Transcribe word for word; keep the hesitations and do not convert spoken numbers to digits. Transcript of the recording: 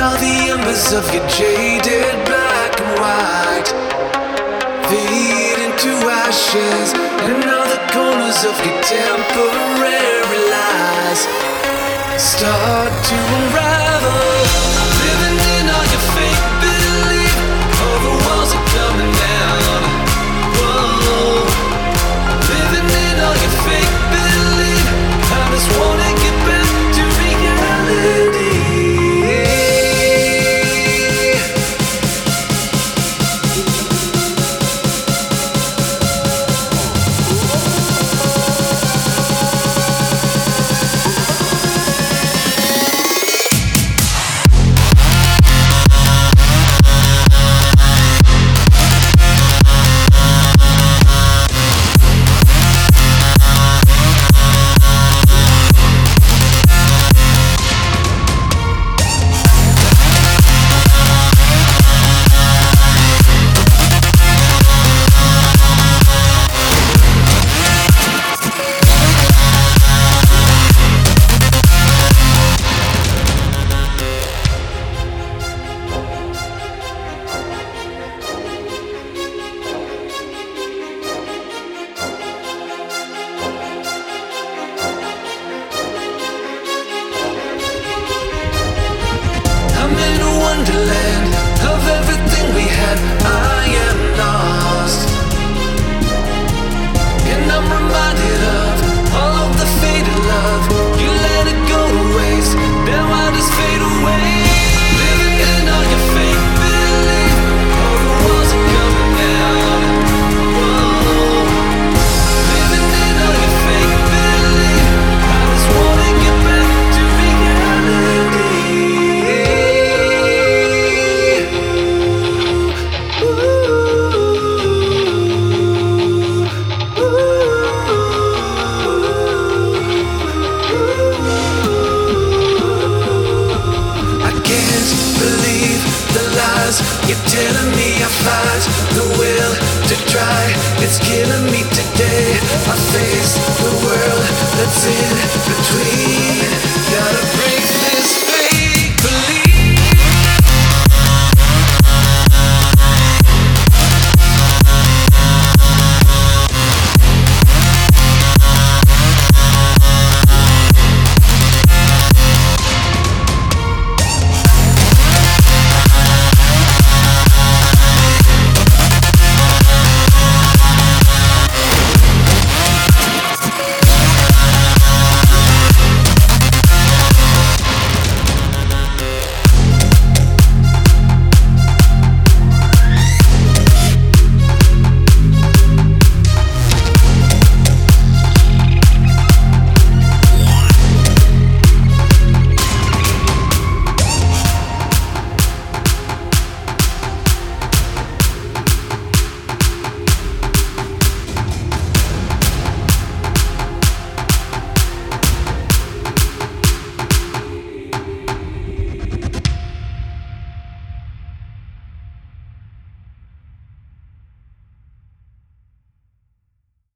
all the embers of your jaded black and white fade into ashes, and all the corners of your temporary lies start to unravel. Living in all your fake belief, all the walls are coming down. Whoa. Living in all your fake belief, I just wanna get back to reality. Wonderland of everything we had, I am lost, and I'm reminded of all of the faded love. You let it go to waste, now I just fade away. Living in all your fake belief, all the walls are coming down. Whoa. Living in all your fake belief, I just wanna get back to reality. You're telling me I fight the will to try. It's killing me today. I face the world that's in between.